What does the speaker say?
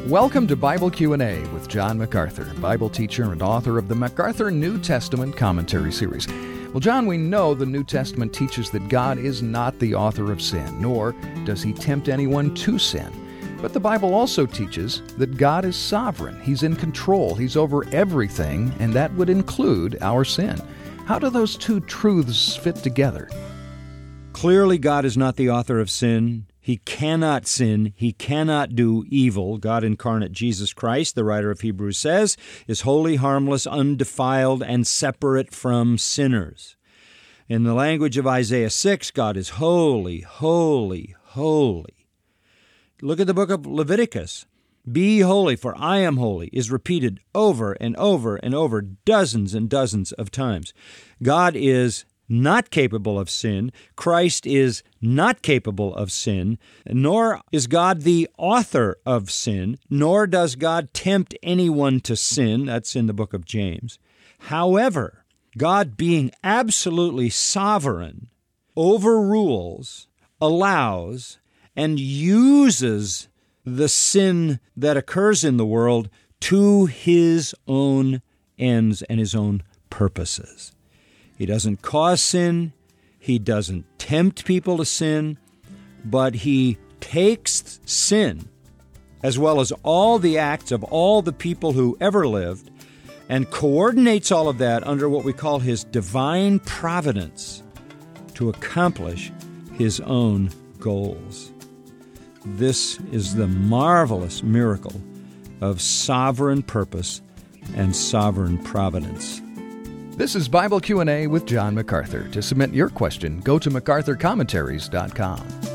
Welcome to Bible Q&A with John MacArthur, Bible teacher and author of the MacArthur New Testament Commentary Series. Well, John, we know the New Testament teaches that God is not the author of sin, nor does He tempt anyone to sin. But the Bible also teaches that God is sovereign. He's in control. He's over everything, and that would include our sin. How do those two truths fit together? Clearly, God is not the author of sin. He cannot sin. He cannot do evil. God incarnate Jesus Christ, the writer of Hebrews says, is holy, harmless, undefiled, and separate from sinners. In the language of Isaiah 6, God is holy, holy, holy. Look at the book of Leviticus. Be holy, for I am holy, is repeated over and over and over dozens and dozens of times. God is not capable of sin. Christ is not capable of sin, nor is God the author of sin, nor does God tempt anyone to sin. That's in the book of James. However, God being absolutely sovereign overrules, allows, and uses the sin that occurs in the world to His own ends and His own purposes. He doesn't cause sin, He doesn't tempt people to sin, but He takes sin, as well as all the acts of all the people who ever lived, and coordinates all of that under what we call His divine providence to accomplish His own goals. This is the marvelous miracle of sovereign purpose and sovereign providence. This is Bible Q&A with John MacArthur. To submit your question, go to MacArthurCommentaries.com.